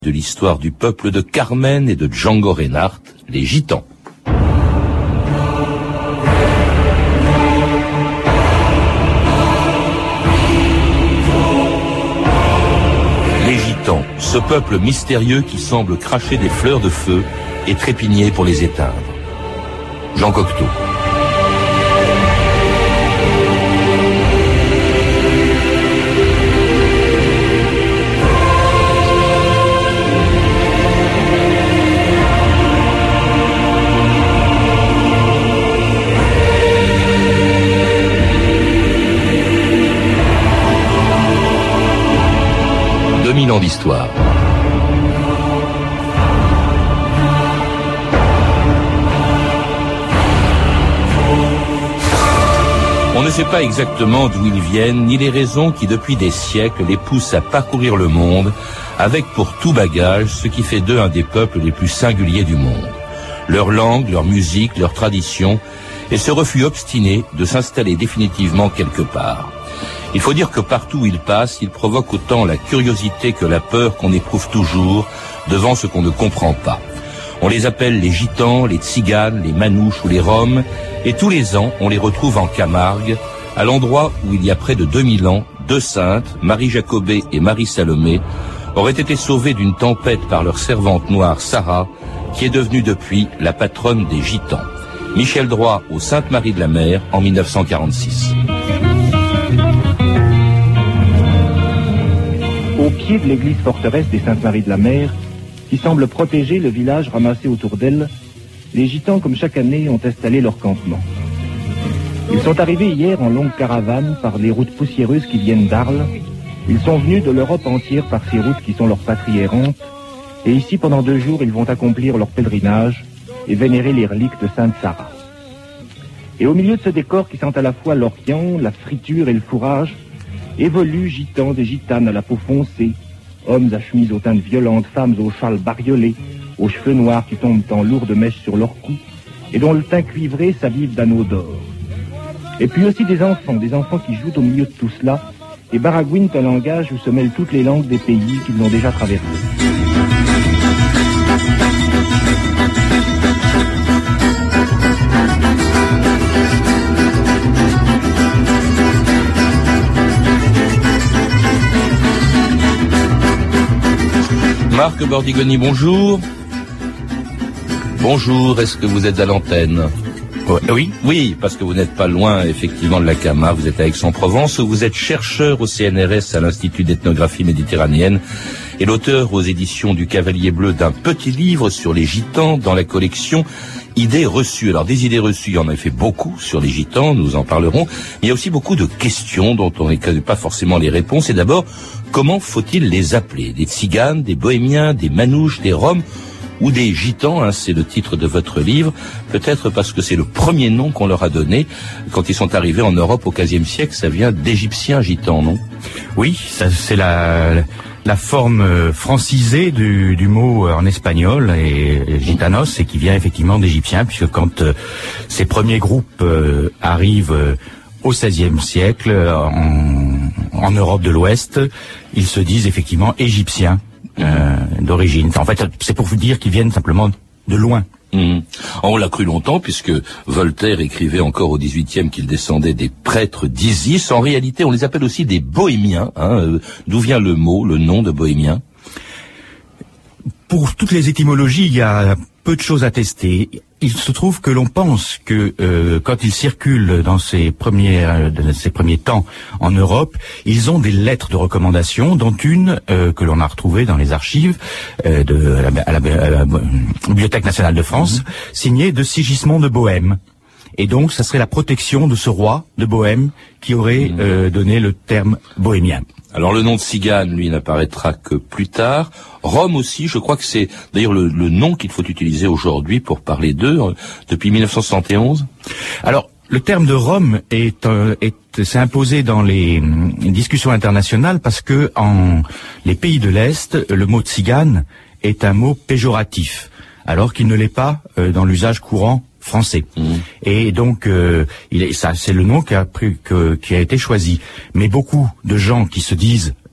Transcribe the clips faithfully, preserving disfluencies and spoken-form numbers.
de l'histoire du peuple de Carmen et de Django Reinhardt, les Gitans. Les Gitans, ce peuple mystérieux qui semble cracher des fleurs de feu et trépigner pour les éteindre. Jean Cocteau. deux mille ans d'histoire. On ne sait pas exactement d'où ils viennent, ni les raisons qui, depuis des siècles, les poussent à parcourir le monde, avec pour tout bagage ce qui fait d'eux un des peuples les plus singuliers du monde. Leur langue, leur musique, leur tradition, et ce refus obstiné de s'installer définitivement quelque part. Il faut dire que partout où ils passent, ils provoquent autant la curiosité que la peur qu'on éprouve toujours devant ce qu'on ne comprend pas. On les appelle les Gitans, les Tziganes, les Manouches ou les Roms, et tous les ans, on les retrouve en Camargue, à l'endroit où il y a près de deux mille ans, deux saintes, Marie Jacobée et Marie Salomé, auraient été sauvées d'une tempête par leur servante noire Sarah, qui est devenue depuis la patronne des Gitans. Michel Droit aux Sainte-Marie de la Mer en mille neuf cent quarante-six. Au pied de l'église forteresse des Sainte-Marie de la Mer, qui semble protéger le village ramassé autour d'elle, les Gitans, comme chaque année, ont installé leur campement. Ils sont arrivés hier en longue caravane par les routes poussiéreuses qui viennent d'Arles. Ils sont venus de l'Europe entière par ces routes qui sont leur patrie errante. Et ici, pendant deux jours, ils vont accomplir leur pèlerinage et vénérer les reliques de Sainte Sarah. Et au milieu de ce décor qui sent à la fois l'Orient, la friture et le fourrage, évoluent gitans et gitanes à la peau foncée, hommes à chemise aux teintes violentes, femmes aux châles bariolés, aux cheveux noirs qui tombent en lourdes mèches sur leur cou, et dont le teint cuivré s'avive d'anneaux d'or. Et puis aussi des enfants, des enfants qui jouent au milieu de tout cela, et baragouinent un langage où se mêlent toutes les langues des pays qu'ils ont déjà traversés. Marc Bordigoni, bonjour. Bonjour, est-ce que vous êtes à l'antenne? Oui. Oui, parce que vous n'êtes pas loin, effectivement, de la Camargue. Vous êtes à Aix-en-Provence, où vous êtes chercheur au C N R S à l'Institut d'ethnographie méditerranéenne et l'auteur aux éditions du Cavalier Bleu d'un petit livre sur les Gitans dans la collection Idées reçues. Alors, des idées reçues, il y en a fait beaucoup sur les Gitans, nous en parlerons. Mais il y a aussi beaucoup de questions dont on ne connaît pas forcément les réponses. Et d'abord, comment faut-il les appeler? Des Tziganes, des Bohémiens, des Manouches, des Roms ou des Gitans, hein, c'est le titre de votre livre, peut-être parce que c'est le premier nom qu'on leur a donné quand ils sont arrivés en Europe au quinzième siècle, ça vient d'Égyptiens gitans, non? Oui, ça, c'est la, la forme francisée du, du mot en espagnol, et, et gitanos, et qui vient effectivement d'Égyptiens, puisque quand euh, ces premiers groupes euh, arrivent euh, au seizième siècle, en, en Europe de l'Ouest, ils se disent effectivement égyptiens. Euh, d'origine. En fait, c'est pour vous dire qu'ils viennent simplement de loin. Mmh. On l'a cru longtemps, puisque Voltaire écrivait encore au dix-huitième qu'ils descendaient des prêtres d'Isis. En réalité, on les appelle aussi des bohémiens. Hein. D'où vient le mot, le nom de bohémien? Pour toutes les étymologies, il y a peu de choses à tester. Il se trouve que l'on pense que euh, quand ils circulent dans ces premiers, euh, dans ces premiers temps en Europe, ils ont des lettres de recommandation, dont une euh, que l'on a retrouvée dans les archives euh, de à la, à la, à la Bibliothèque nationale de France, mmh. signée de Sigismond de Bohême. Et donc, ça serait la protection de ce roi de Bohême qui aurait mmh. euh, donné le terme bohémien. Alors le nom de Tzigane, lui, n'apparaîtra que plus tard. Rome aussi, je crois que c'est d'ailleurs le, le nom qu'il faut utiliser aujourd'hui pour parler d'eux, euh, depuis mille neuf cent soixante et onze. Alors, le terme de Rome est, euh, est s'est imposé dans les, les discussions internationales parce que en les pays de l'Est, le mot tzigane est un mot péjoratif, alors qu'il ne l'est pas euh, dans l'usage courant français. Mmh. Et donc, euh, il est, ça, c'est le nom qui a, pris, que, qui a été choisi. Mais beaucoup de gens qui se disent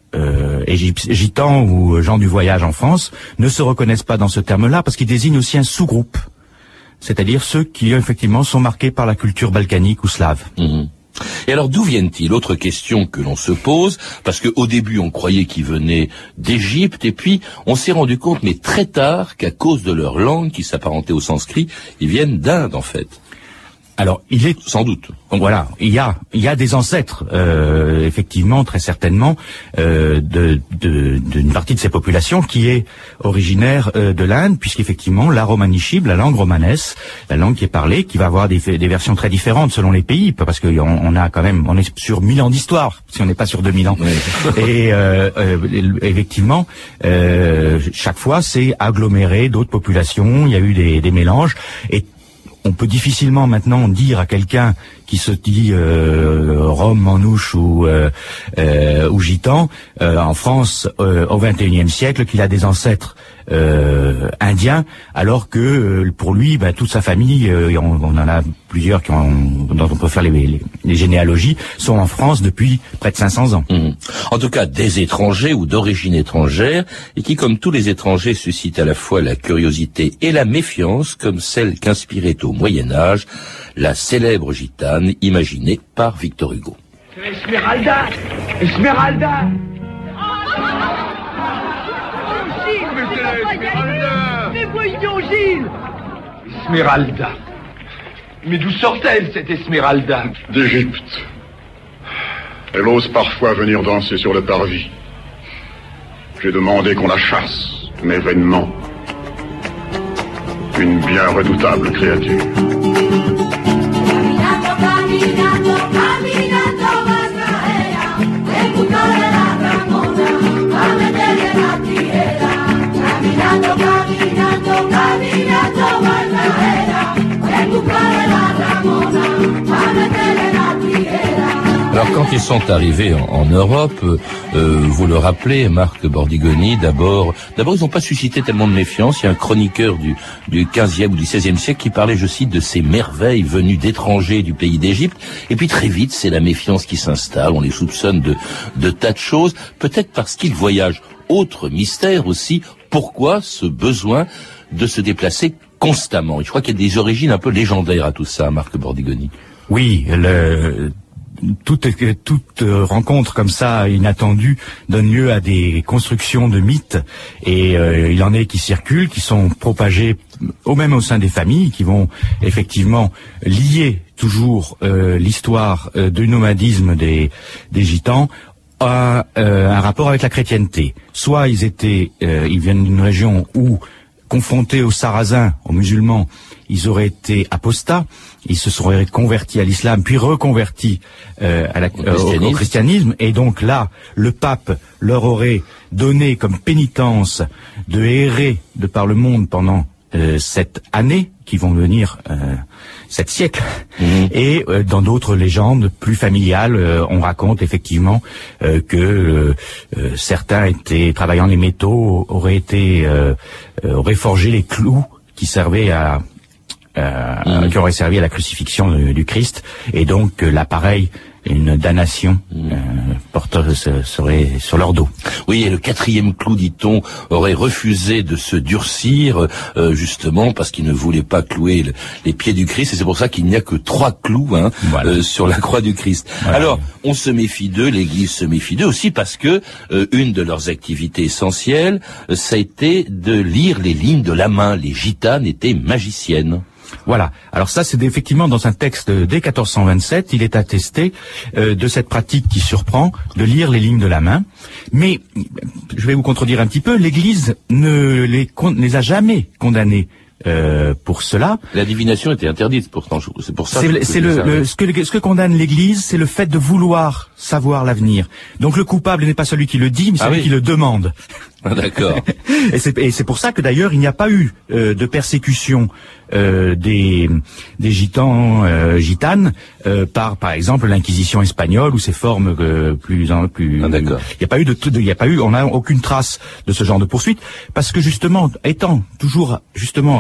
euh, égyptiens, gitans ou gens du voyage en France ne se reconnaissent pas dans ce terme-là parce qu'il désigne aussi un sous-groupe, c'est-à-dire ceux qui effectivement sont marqués par la culture balkanique ou slave. Mmh. Et alors d'où viennent-ils? Autre question que l'on se pose, parce que au début on croyait qu'ils venaient d'Égypte, et puis on s'est rendu compte, mais très tard, qu'à cause de leur langue qui s'apparentait au sanskrit, ils viennent d'Inde en fait. Alors, il est sans doute. Voilà, il y a il y a des ancêtres, euh, effectivement, très certainement, euh, de de d'une partie de ces populations qui est originaire euh, de l'Inde, puisqu'effectivement la romanishib, la langue romanesque, la langue qui est parlée, qui va avoir des des versions très différentes selon les pays, parce que on, on a quand même on est sur mille ans d'histoire, si on n'est pas sur deux mille ans. Oui. Et euh, euh, effectivement, euh, chaque fois c'est aggloméré d'autres populations. Il y a eu des des mélanges et on peut difficilement maintenant dire à quelqu'un qui se dit euh, Rome, manouche ou euh, euh, ou gitan euh, en France euh, au vingt et unième siècle qu'il a des ancêtres euh, indiens, alors que euh, pour lui, bah, toute sa famille, euh, on, on en a plusieurs qui ont, dont on peut faire les, les, les généalogies, sont en France depuis près de cinq cents ans. Mmh. En tout cas, des étrangers ou d'origine étrangère, et qui, comme tous les étrangers, suscitent à la fois la curiosité et la méfiance, comme celle qu'inspirait au Moyen-Âge la célèbre gitane imaginée par Victor Hugo. Esmeralda! Esmeralda! Gilles, mais c'est Esmeralda! Mais voyons, Gilles! Esmeralda! Mais d'où sort-elle, cette Esmeralda? D'Égypte. Elle ose parfois venir danser sur le parvis. J'ai demandé qu'on la chasse, mais vainement. Une bien redoutable créature. Alors quand ils sont arrivés en, en Europe, euh, vous le rappelez, Marc Bordigoni, d'abord, d'abord ils n'ont pas suscité tellement de méfiance. Il y a un chroniqueur du, du quinzième ou du seizième siècle qui parlait, je cite, de ces merveilles venues d'étrangers du pays d'Égypte. Et puis très vite, c'est la méfiance qui s'installe. On les soupçonne de, de tas de choses, peut-être parce qu'ils voyagent. Autre mystère aussi, pourquoi ce besoin de se déplacer constamment? Je crois qu'il y a des origines un peu légendaires à tout ça, Marc Bordigoni. Oui, le... Toute, toute rencontre comme ça inattendue donne lieu à des constructions de mythes, et euh, il en est qui circulent, qui sont propagés au même au sein des familles, qui vont effectivement lier toujours euh, l'histoire euh, du nomadisme des, des gitans à euh, un rapport avec la chrétienté. Soit ils étaient, euh, ils viennent d'une région où, confrontés aux Sarrasins, aux musulmans, ils auraient été apostats, ils se seraient convertis à l'islam, puis reconvertis euh, à la, au, christianisme. Au, au christianisme, et donc là, le pape leur aurait donné comme pénitence de errer de par le monde pendant euh, cette année, qui vont venir euh, sept siècles. Mmh. Et euh, dans d'autres légendes plus familiales, euh, on raconte effectivement euh, que euh, euh, certains étaient travaillant les métaux, auraient été euh, euh, auraient forgé les clous qui servaient à Euh, mmh. qui aurait servi à la crucifixion du, du Christ, et donc euh, l'appareil, une damnation mmh. euh, porte, serait sur leur dos. Oui, et le quatrième clou, dit-on, aurait refusé de se durcir, euh, justement parce qu'il ne voulait pas clouer le, les pieds du Christ, et c'est pour ça qu'il n'y a que trois clous hein, voilà. euh, sur la croix du Christ. Voilà. Alors, on se méfie d'eux, l'Église se méfie d'eux aussi parce que euh, une de leurs activités essentielles, euh, ça a été de lire les lignes de la main. Les gitanes étaient magiciennes. Voilà. Alors ça, c'est effectivement dans un texte dès quatorze cent vingt-sept, il est attesté euh, de cette pratique qui surprend de lire les lignes de la main. Mais je vais vous contredire un petit peu. L'Église ne les, ne les a jamais condamnés euh, pour cela. La divination était interdite pourtant. C'est pour ça. C'est, que c'est le, le, ce que ce que condamne l'Église, c'est le fait de vouloir savoir l'avenir. Donc le coupable n'est pas celui qui le dit, mais celui ah oui. qui le demande. Ah, d'accord. et, c'est, et c'est pour ça que d'ailleurs il n'y a pas eu euh, de persécution euh, des des gitans euh, gitanes euh, par par exemple l'Inquisition espagnole ou ses formes euh, plus en plus. Ah, d'accord. Il n'y a pas eu de il n'y a pas eu on n'a aucune trace de ce genre de poursuite parce que justement étant toujours justement à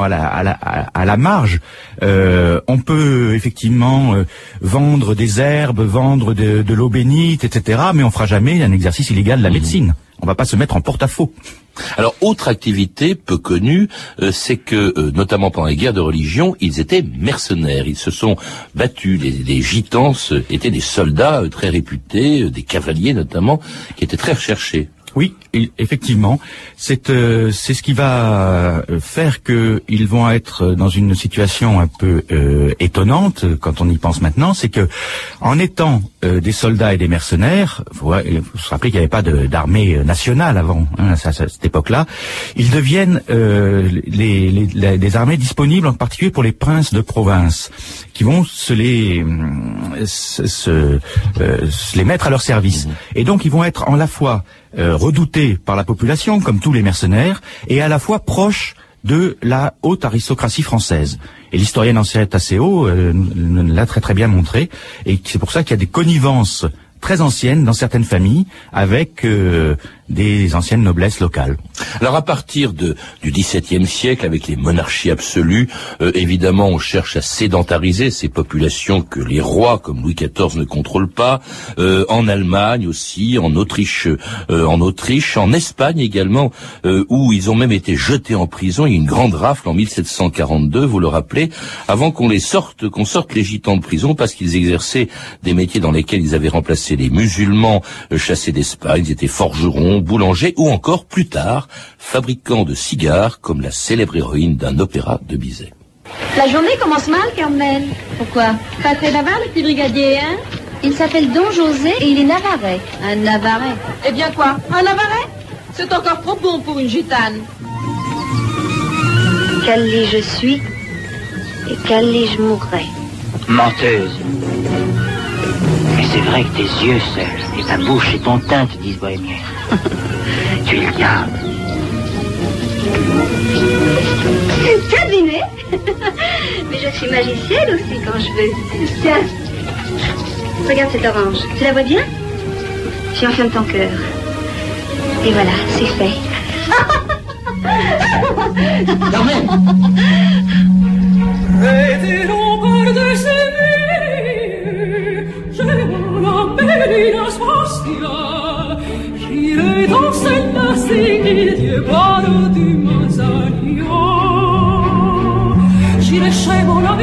à la, à la, à la marge. Euh, on peut effectivement euh, vendre des herbes, vendre de, de l'eau bénite, et cetera. Mais on fera jamais un exercice illégal de la médecine. On va pas se mettre en porte-à-faux. Alors, autre activité peu connue, euh, c'est que, euh, notamment pendant les guerres de religion, ils étaient mercenaires. Ils se sont battus. Les, les gitans euh, étaient des soldats euh, très réputés, euh, des cavaliers notamment, qui étaient très recherchés. Oui, effectivement, c'est euh, c'est ce qui va faire que ils vont être dans une situation un peu euh, étonnante quand on y pense maintenant, c'est que en étant euh, des soldats et des mercenaires, faut, faut se rappeler qu'il n'y avait pas de, d'armée nationale avant, hein, à, à cette époque-là, ils deviennent euh, les, les, les, des armées disponibles en particulier pour les princes de province, qui vont se les se, se, euh, se les mettre à leur service, et donc ils vont être en la fois Euh, redoutés par la population, comme tous les mercenaires, et à la fois proches de la haute aristocratie française. Et l'historienne Ancien Tasséo euh, l'a très très bien montré, et c'est pour ça qu'il y a des connivences très anciennes dans certaines familles avec euh, des anciennes noblesses locales. Alors à partir de, du dix-septième siècle, avec les monarchies absolues, euh, évidemment on cherche à sédentariser ces populations que les rois comme Louis quatorze ne contrôlent pas, euh, en Allemagne aussi, en Autriche, euh, en Autriche, en Espagne également, euh, où ils ont même été jetés en prison. Il y a une grande rafle en mille sept cent quarante-deux, vous le rappelez, avant qu'on les sorte, qu'on sorte les gitans de prison parce qu'ils exerçaient des métiers dans lesquels ils avaient remplacé les musulmans euh, chassés d'Espagne. Ils étaient forgerons, boulanger ou encore, plus tard, fabricant de cigares, comme la célèbre héroïne d'un opéra de Bizet. La journée commence mal, Carmen. Pourquoi? Pas très bavard, le petit brigadier, hein? Il s'appelle Don José et il est navarrais. Un navarrais? Eh bien quoi? Un navarrais? C'est encore trop bon pour une gitane. Quel lit je suis et quel lit je mourrai. Menteuse. Mais c'est vrai que tes yeux seuls, et ta bouche et ton teint te disent bohémien. Tu es le diable. Cabinet. Mais je suis magicienne aussi quand je veux. Tiens, regarde cette orange. Tu la vois bien? J'y enferme ton cœur. Et voilà, c'est fait. Carmen! Dans celle-là, c'est Dieu parle du Manzanillo. J'irai chez mon ami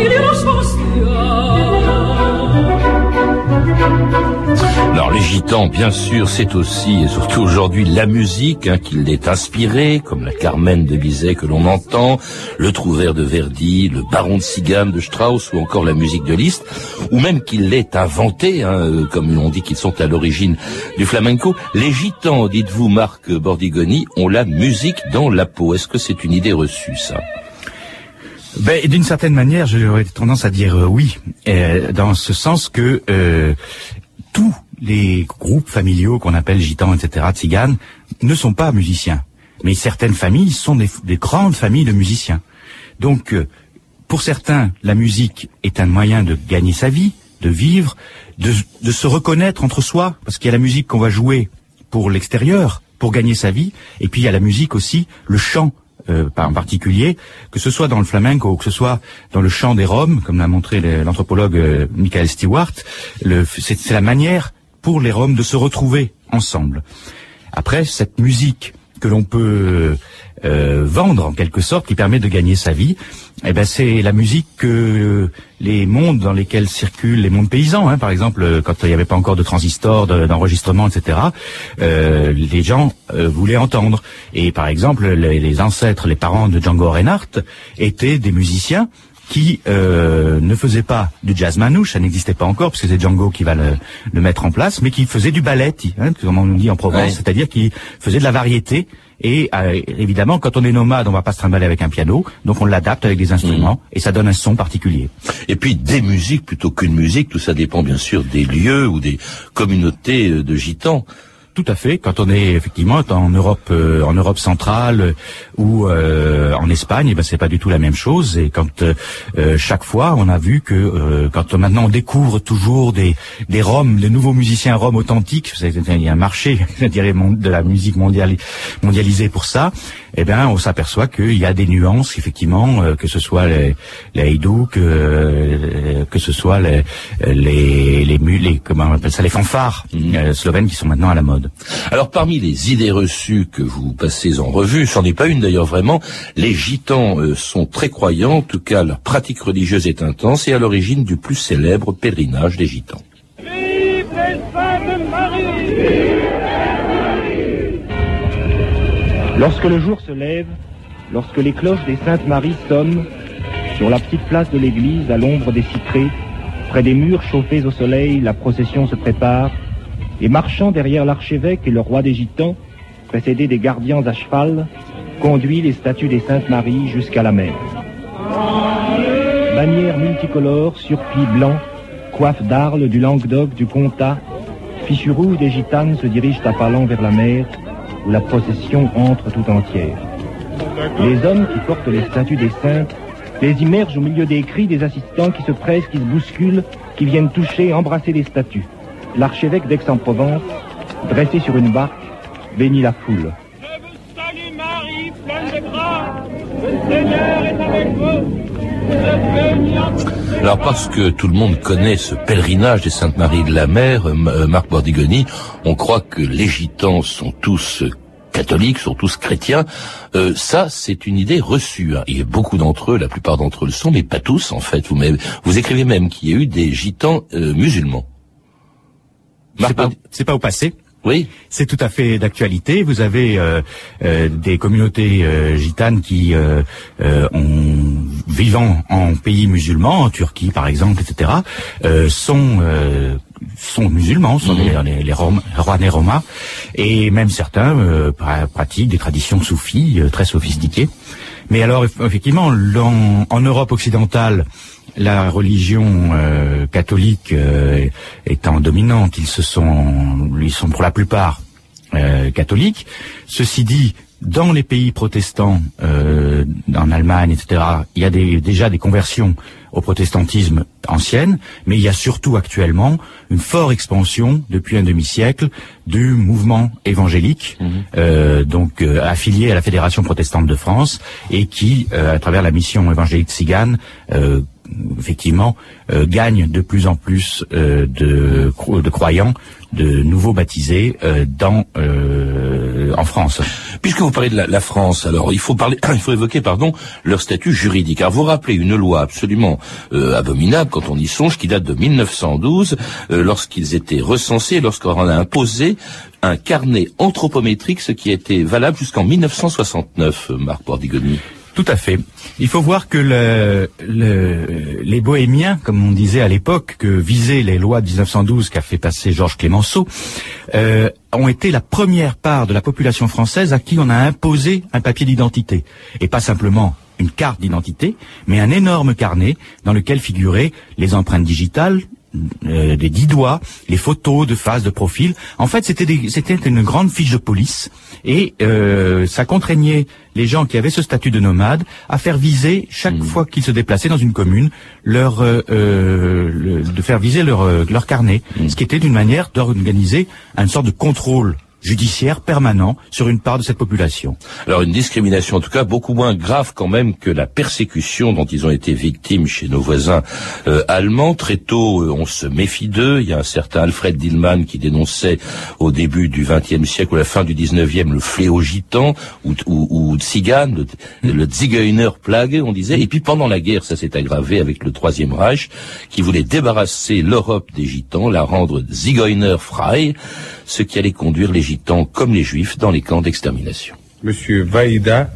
Alors les gitans, bien sûr, c'est aussi et surtout aujourd'hui la musique hein, qui l'est inspirée, comme la Carmen de Bizet que l'on entend, le Trouvère de Verdi, le Baron de Cigane de Strauss ou encore la musique de Liszt, ou même qu'il l'ait inventé, hein, comme on dit qu'ils sont à l'origine du flamenco. Les gitans, dites-vous Marc Bordigoni, ont la musique dans la peau. Est-ce que c'est une idée reçue, ça ? Ben, d'une certaine manière, j'aurais tendance à dire euh, oui, euh, dans ce sens que euh, tous les groupes familiaux qu'on appelle gitans, et cetera, tziganes, ne sont pas musiciens. Mais certaines familles sont des, des grandes familles de musiciens. Donc, euh, pour certains, la musique est un moyen de gagner sa vie, de vivre, de, de se reconnaître entre soi, parce qu'il y a la musique qu'on va jouer pour l'extérieur, pour gagner sa vie, et puis il y a la musique aussi, le chant, Euh, en particulier, que ce soit dans le flamenco ou que ce soit dans le chant des Roms, comme l'a montré l'anthropologue euh, Michael Stewart, c'est la manière pour les Roms de se retrouver ensemble. Après, cette musique que l'on peut euh, vendre en quelque sorte, qui permet de gagner sa vie, eh ben c'est la musique que les mondes dans lesquels circulent les mondes paysans, hein, par exemple, quand il n'y avait pas encore de transistors, d'enregistrement, et cetera, euh, les gens euh, voulaient entendre. Et par exemple, les, les ancêtres, les parents de Django Reinhardt étaient des musiciens qui euh, ne faisaient pas du jazz manouche, ça n'existait pas encore, parce que c'est Django qui va le, le mettre en place, mais qui faisait du balletti, hein, comme on dit en Provence, ouais. C'est-à-dire qui faisait de la variété. Et euh, évidemment, quand on est nomade, on va pas se trimballer avec un piano, donc on l'adapte avec des instruments, mmh. et ça donne un son particulier. Et puis des musiques plutôt qu'une musique, tout ça dépend bien sûr des lieux ou des communautés de gitans. Tout à fait. Quand on est effectivement en Europe, euh, en Europe centrale euh, ou euh, en Espagne, eh ben c'est pas du tout la même chose. Et quand euh, chaque fois, on a vu que euh, quand on, maintenant on découvre toujours des des Roms, de nouveaux musiciens roms authentiques, il y a un marché, je dirais, de la musique mondiale mondialisée pour ça. Eh ben, on s'aperçoit qu'il y a des nuances, effectivement, euh, que ce soit les les haïdous, que euh, que ce soit les les les, les, les comment on appelle ça, les fanfares mmh. euh, slovènes qui sont maintenant à la mode. Alors, parmi les idées reçues que vous passez en revue, c'en est pas une d'ailleurs vraiment, les gitans euh, sont très croyants, en tout cas leur pratique religieuse est intense et à l'origine du plus célèbre pèlerinage des gitans. Vive les Saintes Marie! Lorsque le jour se lève, lorsque les cloches des Saintes Maries sonnent, sur la petite place de l'église, à l'ombre des cyprès, près des murs chauffés au soleil, la procession se prépare, et marchant derrière l'archevêque et le roi des gitans, précédé des gardiens à cheval, conduit les statues des Saintes Maries jusqu'à la mer. Bannières multicolores, surplis blancs, coiffes d'Arles, du Languedoc, du Comtat, fichus rouges des gitanes se dirigent à pas lents vers la mer, où la procession entre tout entière. Les hommes qui portent les statues des saintes les immergent au milieu des cris des assistants qui se pressent, qui se bousculent, qui viennent toucher, embrasser les statues. L'archevêque d'Aix-en-Provence, dressé sur une barque, bénit la foule. Je vous salue Marie, pleine de grâce, le Seigneur est avec vous. Alors parce que tout le monde connaît ce pèlerinage des Saintes Maries de la Mer, euh, Marc Bordigoni, on croit que les gitans sont tous catholiques, sont tous chrétiens. Euh, ça, c'est une idée reçue. Hein. Il y a beaucoup d'entre eux, la plupart d'entre eux le sont, mais pas tous en fait. Vous, vous écrivez même qu'il y a eu des gitans euh, musulmans. Marc, c'est pas, c'est pas au passé. Oui, c'est tout à fait d'actualité. Vous avez euh, euh, des communautés euh, gitanes qui, euh, euh, ont, vivant en pays musulmans, en Turquie par exemple, et cetera, euh, sont euh, sont musulmans, sont mmh. les, les, les Rouennais Romas, et même certains euh, pratiquent des traditions soufis euh, très sophistiquées. Mais alors, effectivement, en, en Europe occidentale, la religion euh, catholique euh, étant dominante, ils se sont, ils sont pour la plupart euh, catholiques. Ceci dit, dans les pays protestants, euh, en Allemagne, et cetera, il y a des, déjà des conversions au protestantisme ancienne, mais il y a surtout actuellement une forte expansion depuis un demi-siècle du mouvement évangélique, mmh. euh, donc euh, affilié à la Fédération protestante de France et qui, euh, à travers la mission évangélique tzigane, euh, effectivement, euh, gagne de plus en plus euh, de, de croyants, de nouveaux baptisés euh, dans euh, en France. Puisque vous parlez de la, la France, alors il faut parler, il faut évoquer, pardon, leur statut juridique. Alors vous rappelez une loi absolument euh, abominable quand on y songe, qui date de mille neuf cent douze, euh, lorsqu'ils étaient recensés, lorsqu'on a imposé un carnet anthropométrique, ce qui a été valable jusqu'en mille neuf cent soixante-neuf, Marc Bordigoni. Tout à fait. Il faut voir que le, le, les bohémiens, comme on disait à l'époque, que visaient les lois de mille neuf cent douze qu'a fait passer Georges Clémenceau, euh, ont été la première part de la population française à qui on a imposé un papier d'identité. Et pas simplement une carte d'identité, mais un énorme carnet dans lequel figuraient les empreintes digitales, Euh, des dix doigts, les photos de face, de profil. En fait, c'était des, c'était une grande fiche de police et euh, ça contraignait les gens qui avaient ce statut de nomade à faire viser chaque mmh. fois qu'ils se déplaçaient dans une commune, leur euh, euh, le, de faire viser leur euh, leur carnet, mmh. ce qui était une manière d'organiser une sorte de contrôle judiciaire permanent sur une part de cette population. Alors une discrimination en tout cas beaucoup moins grave quand même que la persécution dont ils ont été victimes chez nos voisins euh, allemands. Très tôt, euh, on se méfie d'eux. Il y a un certain Alfred Dillmann qui dénonçait au début du vingtième siècle ou à la fin du dix-neuvième le fléau gitan ou, ou, ou tzigane, le, le Zigeuner Plague, on disait. Et puis pendant la guerre, ça s'est aggravé avec le Troisième Reich qui voulait débarrasser l'Europe des gitans, la rendre Zigeuner frei, ce qui allait conduire les gitans comme les juifs dans les camps d'extermination. Monsieur Vaïda,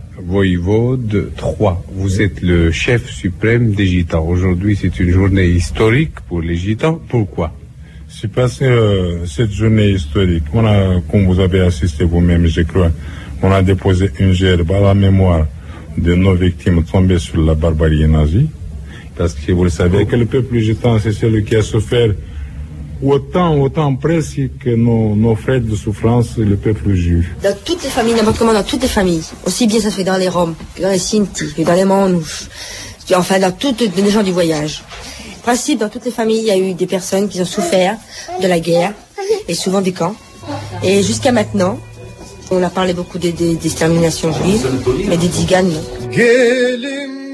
voïvode trois, vous êtes le chef suprême des gitans. Aujourd'hui, c'est une journée historique pour les gitans. Pourquoi? C'est parce que euh, cette journée historique, on a, comme vous avez assisté vous-même, je crois, on a déposé une gerbe à la mémoire de nos victimes tombées sur la barbarie nazie. Parce que vous le savez que le peuple gitan, c'est celui qui a souffert autant, autant presque que nos, nos frères de souffrance, le peuple juif. Dans toutes les familles, n'importe comment, dans toutes les familles, aussi bien ça se fait dans les Roms, que dans les Sinti, que dans les Manouches, enfin dans toutes les gens du voyage. En principe, dans toutes les familles, il y a eu des personnes qui ont souffert de la guerre, et souvent des camps. Et jusqu'à maintenant, on a parlé beaucoup des, des, des exterminations juives, mais des tziganes, non. Gelin,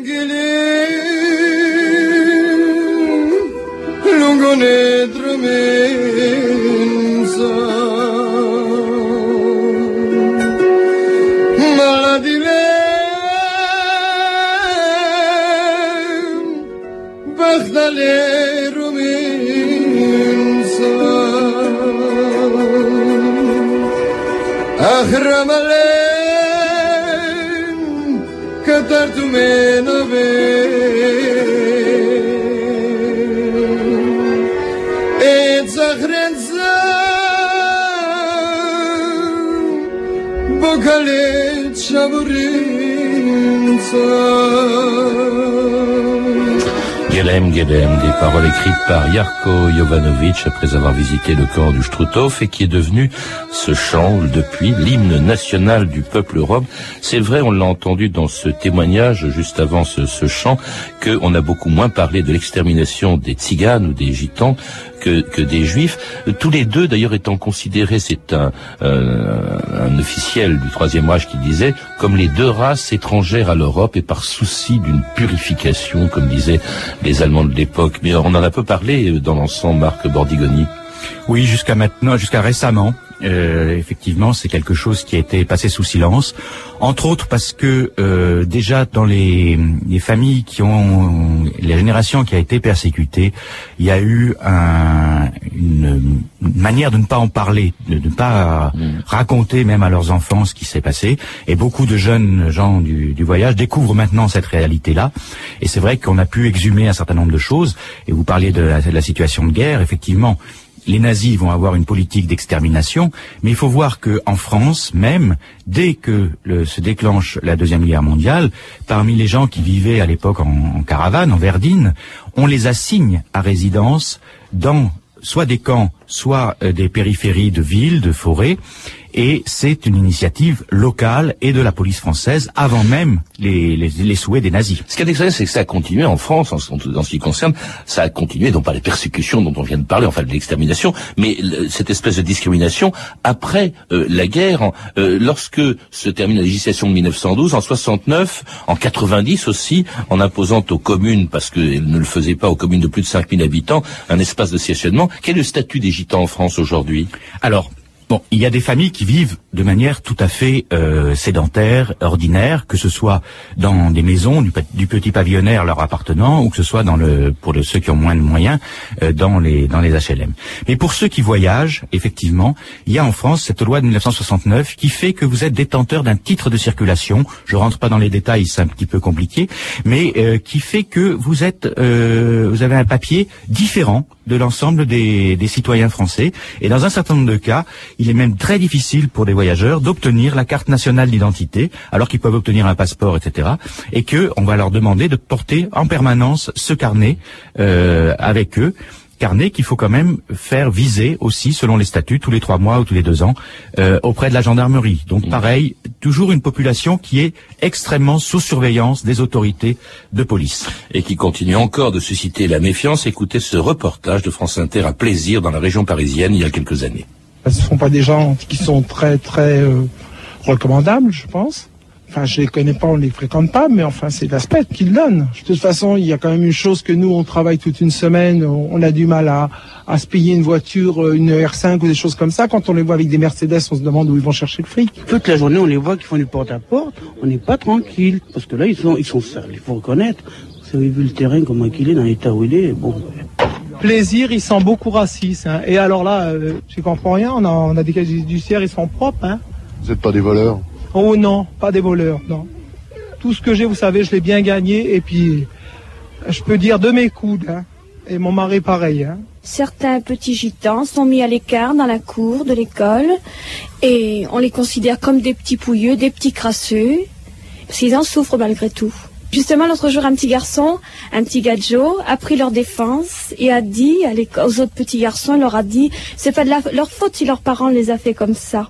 gelin, lungone tremenza, maladile, bagdale rumenza, ahramale. كترت من بين اتزخرن زم بكالت شابرين Guelem, Guelem, des paroles écrites par Jarko Jovanovic après avoir visité le camp du Struthof et qui est devenu ce chant depuis l'hymne national du peuple rom. C'est vrai, on l'a entendu dans ce témoignage juste avant ce, ce chant, qu'on a beaucoup moins parlé de l'extermination des tziganes ou des gitans que, que des juifs. Tous les deux d'ailleurs étant considérés, c'est un, euh, un officiel du Troisième Reich qui disait, comme les deux races étrangères à l'Europe et par souci d'une purification, comme disaient les Allemands de l'époque. Mais on en a peu parlé dans l'ensemble, Marc Bordigoni. Oui, jusqu'à maintenant, jusqu'à récemment. Euh, effectivement, c'est quelque chose qui a été passé sous silence, entre autres parce que euh, déjà dans les, les familles qui ont, les générations qui a été persécutées, il y a eu un, une, une manière de ne pas en parler, de ne pas mmh. raconter même à leurs enfants ce qui s'est passé. Et beaucoup de jeunes gens du, du voyage découvrent maintenant cette réalité-là. Et c'est vrai qu'on a pu exhumer un certain nombre de choses. Et vous parliez de la, de la situation de guerre, effectivement. Les nazis vont avoir une politique d'extermination, mais il faut voir que en France même, dès que le, se déclenche la Deuxième Guerre mondiale, parmi les gens qui vivaient à l'époque en, en caravane, en verdine, on les assigne à résidence dans soit des camps, soit euh, des périphéries de villes, de forêts. Et c'est une initiative locale et de la police française avant même les, les, les souhaits des nazis. Ce qui est extraordinaire, c'est que ça a continué en France, en, en ce qui concerne, ça a continué, non pas les persécutions dont on vient de parler, enfin de l'extermination, mais le, cette espèce de discrimination après euh, la guerre, euh, lorsque se termine la législation de mille neuf cent douze, en soixante-neuf, en quatre-vingt-dix aussi, en imposant aux communes, parce qu'elles ne le faisaient pas aux communes de plus de cinq mille habitants, un espace de stationnement. Quel est le statut des gitans en France aujourd'hui? Alors, bon, il y a des familles qui vivent de manière tout à fait euh, sédentaire, ordinaire, que ce soit dans des maisons du, du petit pavillonnaire leur appartenant, ou que ce soit dans le pour le, ceux qui ont moins de moyens euh, dans les dans les H L M. Mais pour ceux qui voyagent, effectivement, il y a en France cette loi de mille neuf cent soixante-neuf qui fait que vous êtes détenteur d'un titre de circulation. Je rentre pas dans les détails, c'est un petit peu compliqué, mais euh, qui fait que vous êtes euh, vous avez un papier différent de l'ensemble des, des citoyens français. Et dans un certain nombre de cas, il est même très difficile pour des voyageurs d'obtenir la carte nationale d'identité, alors qu'ils peuvent obtenir un passeport, et cetera. Et que on va leur demander de porter en permanence ce carnet euh, avec eux. Carnet qu'il faut quand même faire viser aussi, selon les statuts, tous les trois mois ou tous les deux ans, euh, auprès de la gendarmerie. Donc pareil, toujours une population qui est extrêmement sous surveillance des autorités de police. Et qui continue encore de susciter la méfiance. Écoutez ce reportage de France Inter à Plaisir, dans la région parisienne, il y a quelques années. Ce ne sont pas des gens qui sont très très euh, recommandables, je pense. Enfin, je les connais pas, on les fréquente pas, mais enfin, c'est l'aspect qu'ils donnent. De toute façon, il y a quand même une chose que nous, on travaille toute une semaine, on a du mal à, à se payer une voiture, une R cinq ou des choses comme ça. Quand on les voit avec des Mercedes, on se demande où ils vont chercher le fric. Toute la journée, on les voit qui font du porte-à-porte, on n'est pas tranquille, parce que là, ils sont, ils sont sales, il faut reconnaître. Vous avez vu le terrain, comment il est, dans l'état où il est, bon. Plaisir, ils sont beaucoup racistes, hein. Et alors là, euh, je comprends rien, on a, on a des casiers judiciaires, ils sont propres, hein. Vous n'êtes pas des voleurs? Oh non, pas des voleurs, non. Tout ce que j'ai, vous savez, je l'ai bien gagné, et puis, je peux dire de mes coudes, hein. Et mon mari pareil, hein. Certains petits gitans sont mis à l'écart dans la cour de l'école, et on les considère comme des petits pouilleux, des petits crasseux, parce qu'ils en souffrent malgré tout. Justement, l'autre jour, un petit garçon, un petit gadjo, a pris leur défense et a dit à aux autres petits garçons, il leur a dit, c'est pas de la, leur faute si leurs parents les a fait comme ça.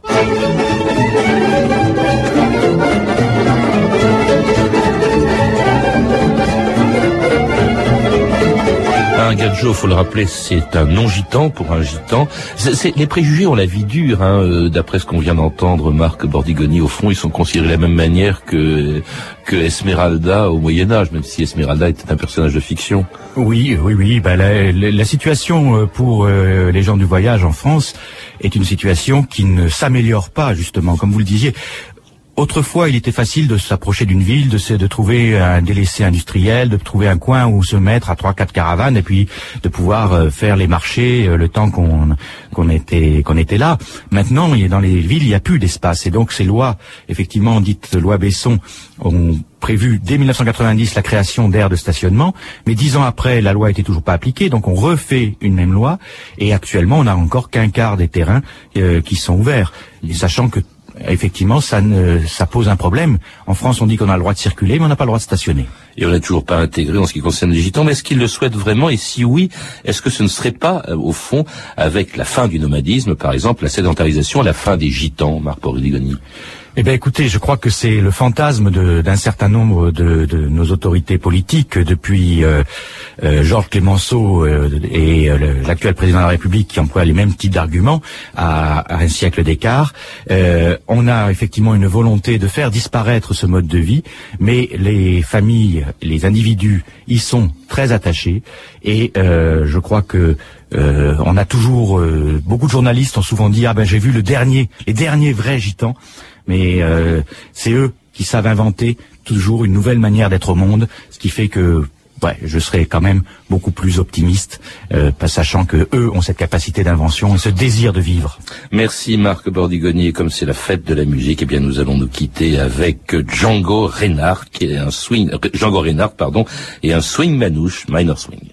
Un gadjo, faut le rappeler, c'est un non-gitan pour un gitan. C'est, c'est, les préjugés ont la vie dure, hein, euh, d'après ce qu'on vient d'entendre, Marc Bordigoni, au fond, ils sont considérés de la même manière que, que Esmeralda au Moyen-Âge, même si Esmeralda était un personnage de fiction. Oui, oui, oui. Ben la, la, la situation pour euh, les gens du voyage en France est une situation qui ne s'améliore pas, justement, comme vous le disiez. Autrefois, il était facile de s'approcher d'une ville, de, de trouver un délaissé industriel, de trouver un coin où se mettre à trois, quatre caravanes et puis de pouvoir euh, faire les marchés euh, le temps qu'on qu'on était qu'on était là. Maintenant, il y a, dans les villes, il n'y a plus d'espace et donc ces lois, effectivement dites loi Besson, ont prévu dès mille neuf cent quatre-vingt-dix la création d'aires de stationnement, mais dix ans après, la loi était toujours pas appliquée, donc on refait une même loi et actuellement, on n'a encore qu'un quart des terrains euh, qui sont ouverts, et sachant que effectivement, ça, ne, ça pose un problème. En France, on dit qu'on a le droit de circuler, mais on n'a pas le droit de stationner. Et on n'est toujours pas intégré en ce qui concerne les gitans, mais est-ce qu'ils le souhaitent vraiment? Et si oui, est-ce que ce ne serait pas, euh, au fond, avec la fin du nomadisme, par exemple, la sédentarisation, la fin des gitans, Marc Bordigoni? Eh bien, écoutez, je crois que c'est le fantasme de, d'un certain nombre de, de nos autorités politiques depuis euh, euh, Georges Clemenceau euh, et euh, l'actuel président de la République qui emploie les mêmes types d'arguments à, à un siècle d'écart. Euh, on a effectivement une volonté de faire disparaître ce mode de vie, mais les familles, les individus y sont très attachés et euh, je crois que euh, on a toujours euh, beaucoup de journalistes ont souvent dit ah ben j'ai vu le dernier, les derniers vrais gitans. Mais euh, c'est eux qui savent inventer toujours une nouvelle manière d'être au monde, ce qui fait que ouais, je serais quand même beaucoup plus optimiste, euh, pas sachant que eux ont cette capacité d'invention et ce désir de vivre. Merci Marc Bordigoni. Et comme c'est la fête de la musique, eh bien nous allons nous quitter avec Django Reinhardt, qui est un swing, Django Reinhardt, pardon, et un swing manouche, minor swing.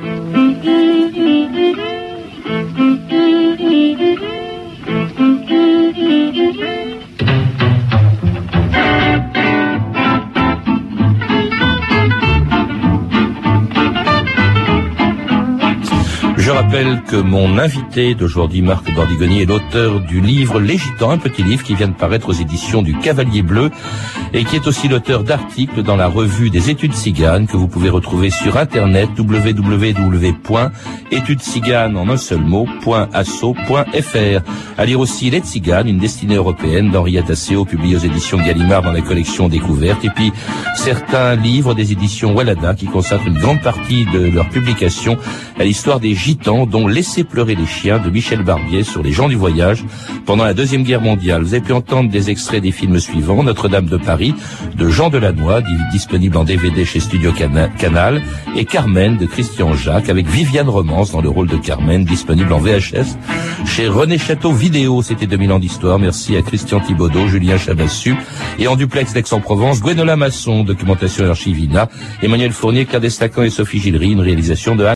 Je rappelle que mon invité d'aujourd'hui, Marc Bordigoni, est l'auteur du livre Les Gitans, un petit livre qui vient de paraître aux éditions du Cavalier Bleu et qui est aussi l'auteur d'articles dans la revue des études tziganes que vous pouvez retrouver sur internet w w w point études tziganes en un seul mot point asso point f r. À lire aussi Les Tziganes, une destinée européenne d'Henriette Asseo, publié aux éditions Gallimard dans la collection Découverte, et puis certains livres des éditions Walada qui consacrent une grande partie de leur publication à l'histoire des Gitans, dont Laissez pleurer les chiens de Michel Barbier sur les gens du voyage pendant la Deuxième Guerre mondiale. Vous avez pu entendre des extraits des films suivants: Notre-Dame de Paris de Jean Delannoy, disponible en D V D chez Studio Canal, et Carmen de Christian Jacques avec Viviane Romance dans le rôle de Carmen, disponible en V H S chez René Château Vidéo. C'était deux mille ans d'histoire. Merci à Christian Thibaudot, Julien Chabassu, et en duplex d'Aix-en-Provence, Gwénola Masson, documentation et archivina, Emmanuel Fournier, Claire Destacan et Sophie Gillery, une réalisation de